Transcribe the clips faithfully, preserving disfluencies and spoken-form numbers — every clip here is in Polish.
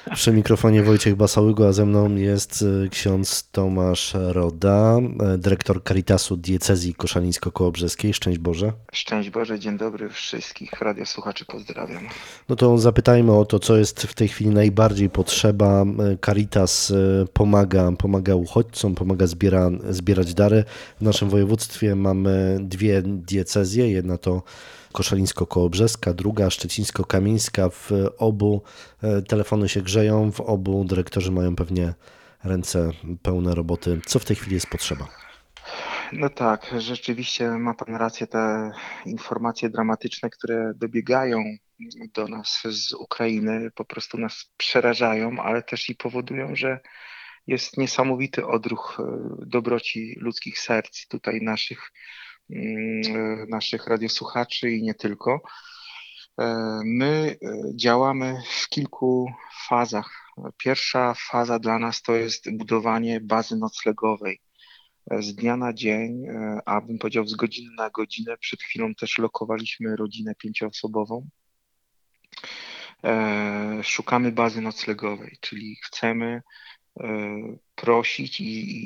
Przy mikrofonie Wojciech Basałygo, a ze mną jest y, ksiądz Tomasz Roda, y, dyrektor Caritasu Diecezji Koszalińsko-Kołobrzeskiej. Szczęść Boże. Szczęść Boże, dzień dobry wszystkich radiosłuchaczy, pozdrawiam. No to zapytajmy o to, co jest w tej chwili najbardziej potrzeba. Y, Caritas y, pomaga, pomaga uchodźcom, pomaga zbiera, zbierać dary. W naszym województwie mamy dwie diecezje. Jedna to Koszalińsko-Kołobrzeska, druga Szczecińsko-Kamieńska. W obu y, telefony się grzeją, w obu dyrektorzy mają pewnie ręce pełne roboty. Co w tej chwili jest potrzeba? No tak, rzeczywiście ma Pan rację, te informacje dramatyczne, które dobiegają do nas z Ukrainy, po prostu nas przerażają, ale też i powodują, że jest niesamowity odruch e, dobroci ludzkich serc tutaj naszych, mm, e, naszych radiosłuchaczy i nie tylko. E, My e, działamy w kilku fazach. Pierwsza faza dla nas to jest budowanie bazy noclegowej. E, Z dnia na dzień, e, a bym powiedział z godziny na godzinę, przed chwilą też lokowaliśmy rodzinę pięcioosobową. E, Szukamy bazy noclegowej, czyli chcemy e, prosić i,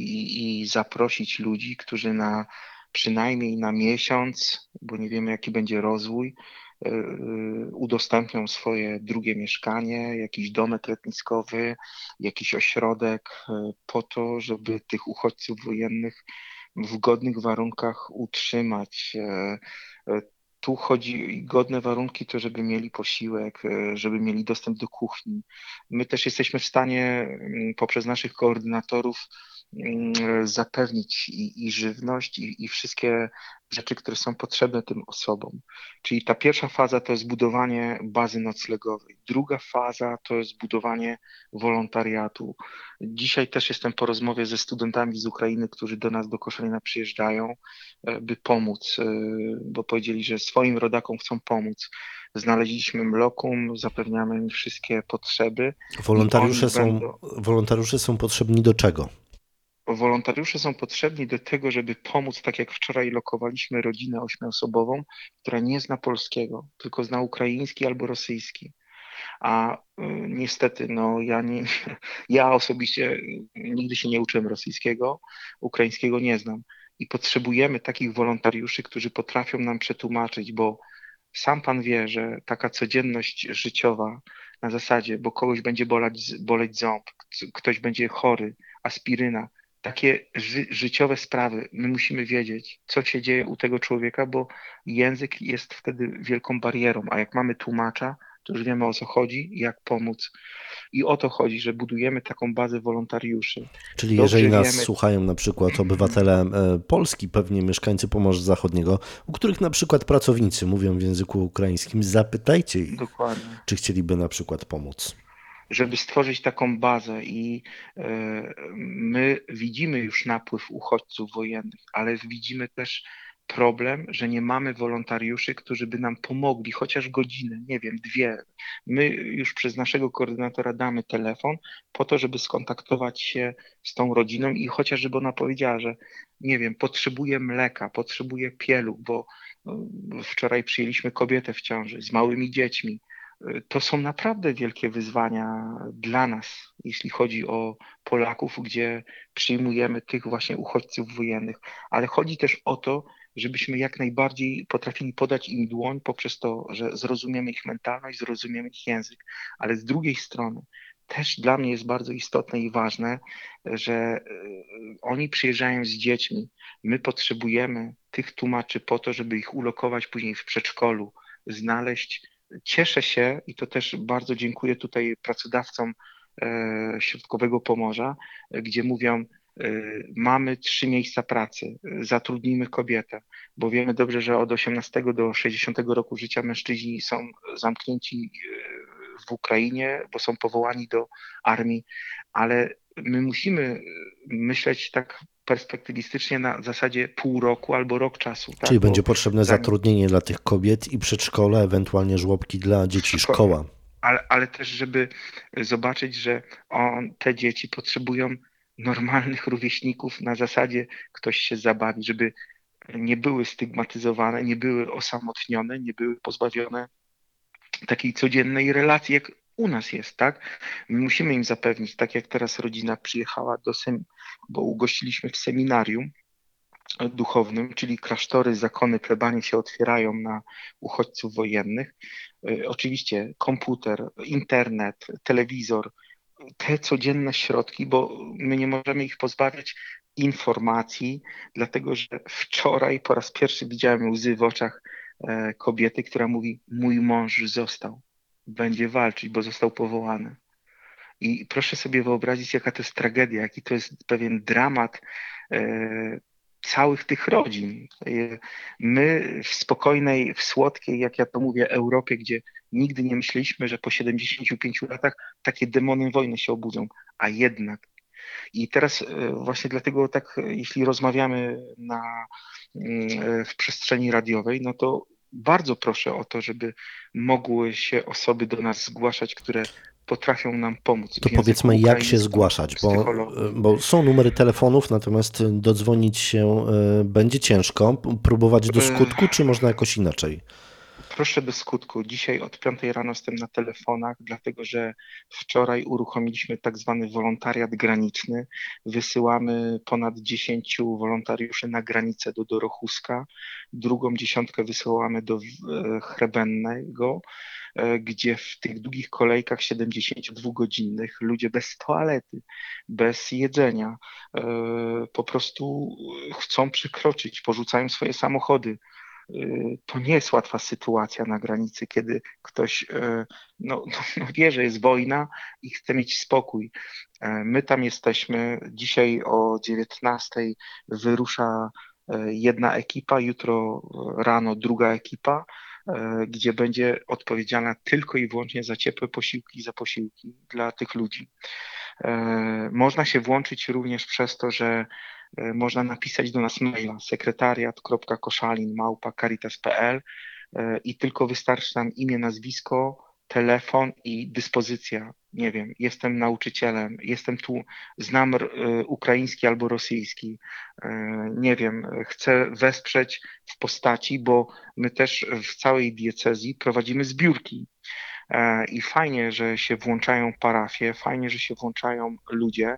i, i zaprosić ludzi, którzy na przynajmniej na miesiąc, bo nie wiemy jaki będzie rozwój, e, e, udostępnią swoje drugie mieszkanie, jakiś domek letniskowy, jakiś ośrodek, e, po to, żeby tych uchodźców wojennych w godnych warunkach utrzymać. E, e, Tu chodzi i godne warunki to, żeby mieli posiłek, e, żeby mieli dostęp do kuchni. My też jesteśmy w stanie mm, poprzez naszych koordynatorów mm, zapewnić i, i żywność, i, i wszystkie rzeczy, które są potrzebne tym osobom. Czyli ta pierwsza faza to jest budowanie bazy noclegowej. Druga faza to jest budowanie wolontariatu. Dzisiaj też jestem po rozmowie ze studentami z Ukrainy, którzy do nas do Koszalina przyjeżdżają, e, by pomóc, e, bo powiedzieli, że swoim rodakom chcą pomóc. Znaleźliśmy lokum, zapewniamy im wszystkie potrzeby i oni Wolontariusze są, będą. wolontariusze są potrzebni do czego? Wolontariusze są potrzebni do tego, żeby pomóc, tak jak wczoraj lokowaliśmy rodzinę ośmiosobową, która nie zna polskiego, tylko zna ukraiński albo rosyjski. A y, niestety, no ja nie, ja osobiście nigdy się nie uczyłem rosyjskiego, ukraińskiego nie znam. I potrzebujemy takich wolontariuszy, którzy potrafią nam przetłumaczyć, bo sam pan wie, że taka codzienność życiowa na zasadzie, bo kogoś będzie boleć, boleć ząb, k- ktoś będzie chory, aspiryna, takie ży życiowe sprawy, my musimy wiedzieć, co się dzieje u tego człowieka, bo język jest wtedy wielką barierą, a jak mamy tłumacza, to już wiemy o co chodzi, jak pomóc. I o to chodzi, że budujemy taką bazę wolontariuszy. Czyli jeżeli Dobrze nas wiemy. słuchają na przykład obywatele e, Polski, pewnie mieszkańcy Pomorza Zachodniego, u których na przykład pracownicy mówią w języku ukraińskim, zapytajcie ich, Dokładnie. czy chcieliby na przykład pomóc. Żeby stworzyć taką bazę i e, my widzimy już napływ uchodźców wojennych, ale widzimy też problem, że nie mamy wolontariuszy, którzy by nam pomogli, chociaż godzinę, nie wiem, dwie. My już przez naszego koordynatora damy telefon po to, żeby skontaktować się z tą rodziną i chociaż żeby ona powiedziała, że nie wiem, potrzebuje mleka, potrzebuje pieluch, bo e, wczoraj przyjęliśmy kobietę w ciąży z małymi dziećmi. To są naprawdę wielkie wyzwania dla nas, jeśli chodzi o Polaków, gdzie przyjmujemy tych właśnie uchodźców wojennych, ale chodzi też o to, żebyśmy jak najbardziej potrafili podać im dłoń poprzez to, że zrozumiemy ich mentalność, zrozumiemy ich język, ale z drugiej strony też dla mnie jest bardzo istotne i ważne, że e, oni przyjeżdżają z dziećmi. My potrzebujemy tych tłumaczy po to, żeby ich ulokować później w przedszkolu, znaleźć. Cieszę się i to też bardzo dziękuję tutaj pracodawcom e, Środkowego Pomorza, e, gdzie mówią, e, mamy trzy miejsca pracy, e, zatrudnijmy kobietę, bo wiemy dobrze, że od osiemnastego do sześćdziesiątego roku życia mężczyźni są zamknięci e, w Ukrainie, bo są powołani do armii, ale my musimy e, myśleć tak perspektywistycznie na zasadzie pół roku albo rok czasu, Czyli tak? będzie Bo potrzebne zanim zatrudnienie dla tych kobiet i przedszkole, ewentualnie żłobki dla dzieci, szko- szkoła. ale, ale też, żeby zobaczyć, że on, te dzieci potrzebują normalnych rówieśników na zasadzie ktoś się zabawi, żeby nie były stygmatyzowane, nie były osamotnione, nie były pozbawione takiej codziennej relacji jak u nas jest, tak? My musimy im zapewnić, tak jak teraz rodzina przyjechała do sem, bo ugościliśmy w seminarium duchownym, czyli klasztory, zakony, plebanie się otwierają na uchodźców wojennych. Y, Oczywiście komputer, internet, telewizor, te codzienne środki, bo my nie możemy ich pozbawiać informacji, dlatego że wczoraj po raz pierwszy widziałem łzy w oczach e, kobiety, która mówi: mój mąż został, będzie walczyć, bo został powołany. I proszę sobie wyobrazić, jaka to jest tragedia, jaki to jest pewien dramat e, całych tych rodzin. E, My w spokojnej, w słodkiej, jak ja to mówię, Europie, gdzie nigdy nie myśleliśmy, że po siedemdziesięciu pięciu latach takie demony wojny się obudzą, a jednak. I teraz e, właśnie dlatego tak, e, jeśli rozmawiamy na, mm, e, w przestrzeni radiowej, no to bardzo proszę o to, żeby mogły się osoby do nas zgłaszać, które potrafią nam pomóc To w języku powiedzmy, jak się ukraińskim, zgłaszać, bo, psychologii. bo są numery telefonów, natomiast dodzwonić się e, będzie ciężko. Próbować do E, skutku, czy można jakoś inaczej? Proszę do skutku. Dzisiaj od piątej rano jestem na telefonach, dlatego że wczoraj uruchomiliśmy tak zwany wolontariat graniczny. Wysyłamy ponad dziesięciu wolontariuszy na granicę do Dorochuska. Drugą dziesiątkę wysyłamy do e, Chrebennego, e, gdzie w tych długich kolejkach siedemdziesięciodwugodzinnych ludzie bez toalety, bez jedzenia, e, po prostu chcą przekroczyć, porzucają swoje samochody. Y, To nie jest łatwa sytuacja na granicy, kiedy ktoś y, no, no, wie, że jest wojna i chce mieć spokój. E, My tam jesteśmy. Dzisiaj o dziewiętnastej wyrusza e, jedna ekipa, jutro rano druga ekipa, e, gdzie będzie odpowiedzialna tylko i wyłącznie za ciepłe posiłki i za posiłki dla tych ludzi. E, Można się włączyć również przez to, że e, można napisać do nas maila sekretariat kropka koszalin małpa caritas kropka p l e, i tylko wystarczy nam imię, nazwisko, telefon i dyspozycja. Nie wiem, jestem nauczycielem, jestem tu, znam e, ukraiński albo rosyjski, e, nie wiem, chcę wesprzeć w postaci, bo my też w całej diecezji prowadzimy zbiórki. E, I fajnie, że się włączają parafie, fajnie, że się włączają ludzie,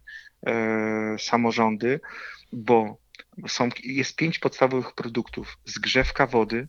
e, samorządy, bo są, jest pięć podstawowych produktów: zgrzewka wody,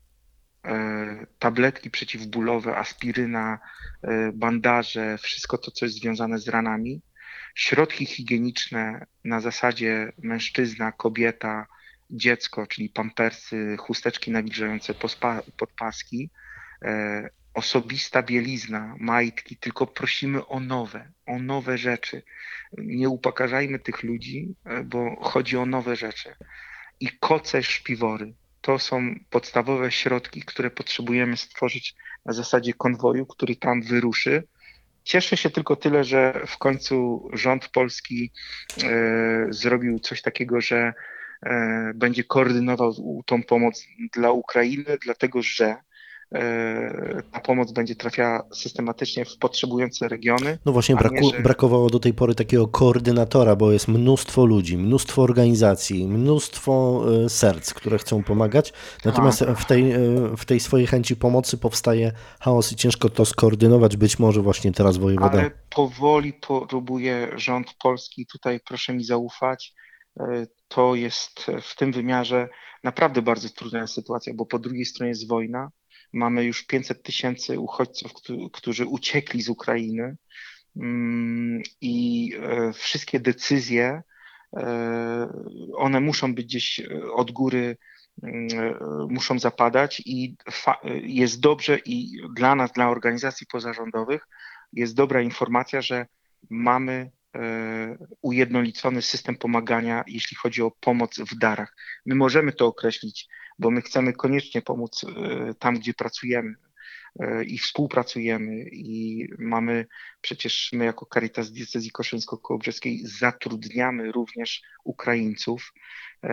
e, tabletki przeciwbólowe, aspiryna, e, bandaże, wszystko to, co jest związane z ranami, środki higieniczne na zasadzie mężczyzna, kobieta, dziecko, czyli pampersy, chusteczki nawilżające, pospa- podpaski, e, osobista bielizna, majtki, tylko prosimy o nowe, o nowe rzeczy. Nie upokarzajmy tych ludzi, e, bo chodzi o nowe rzeczy. I koce, szpiwory. To są podstawowe środki, które potrzebujemy stworzyć na zasadzie konwoju, który tam wyruszy. Cieszę się tylko tyle, że w końcu rząd polski e, zrobił coś takiego, że e, będzie koordynował tą pomoc dla Ukrainy, dlatego że e, ta pomoc będzie trafiała systematycznie w potrzebujące regiony, No właśnie, a nie, braku, że brakowało do tej pory takiego koordynatora, bo jest mnóstwo ludzi, mnóstwo organizacji, mnóstwo e, serc, które chcą pomagać. Natomiast tak. w tej, e, w tej swojej chęci pomocy powstaje chaos i ciężko to skoordynować. Być może właśnie teraz wojewoda. Ale powoli próbuje rząd polski, tutaj proszę mi zaufać, e, to jest w tym wymiarze naprawdę bardzo trudna sytuacja, bo po drugiej stronie jest wojna. Mamy już pięćset tysięcy uchodźców, któ- którzy uciekli z Ukrainy, mm, i e, wszystkie decyzje, e, one muszą być gdzieś e, od góry, mm, e, muszą zapadać i fa- jest dobrze i dla nas, dla organizacji pozarządowych, jest dobra informacja, że mamy e, ujednolicony system pomagania, jeśli chodzi o pomoc w darach. My możemy to określić, bo my chcemy koniecznie pomóc e, tam, gdzie pracujemy e, i współpracujemy i mamy, przecież my jako Caritas Diecezji Koszalińsko-Kołobrzeskiej zatrudniamy również Ukraińców. E,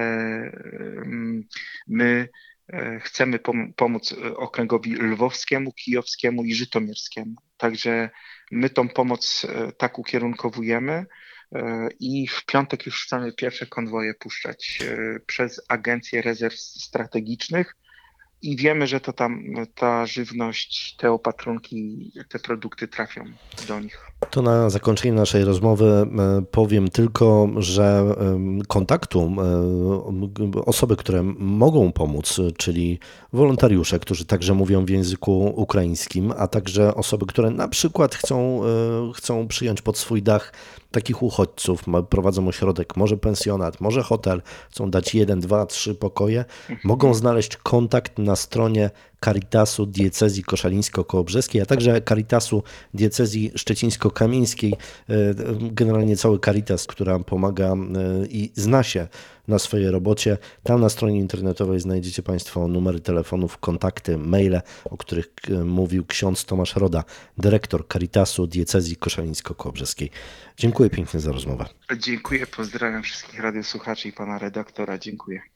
mm, My e, chcemy pom- pomóc okręgowi lwowskiemu, kijowskiemu i żytomierskiemu. Także my tą pomoc e, tak ukierunkowujemy e, i w piątek już chcemy pierwsze konwoje puszczać e, przez Agencję Rezerw Strategicznych, i wiemy, że to tam ta żywność, te opatrunki, te produkty trafią do nich. To na zakończenie naszej rozmowy e, powiem tylko, że e, kontaktu e, osoby, które mogą pomóc, czyli wolontariusze, którzy także mówią w języku ukraińskim, a także osoby, które na przykład chcą, e, chcą przyjąć pod swój dach takich uchodźców, ma- prowadzą ośrodek, może pensjonat, może hotel, chcą dać jeden, dwa, trzy pokoje, mogą znaleźć kontakt na stronie Caritasu Diecezji Koszalińsko-Kołobrzeskiej, a także Caritasu Diecezji Szczecińsko-Kamieńskiej. E, Generalnie cały Caritas, która pomaga e, i zna się na swojej robocie. Tam na stronie internetowej znajdziecie Państwo numery telefonów, kontakty, maile, o których e, mówił ksiądz Tomasz Roda, dyrektor Caritasu Diecezji Koszalińsko-Kołobrzeskiej. Dziękuję pięknie za rozmowę. Dziękuję, pozdrawiam wszystkich radiosłuchaczy i pana redaktora. Dziękuję.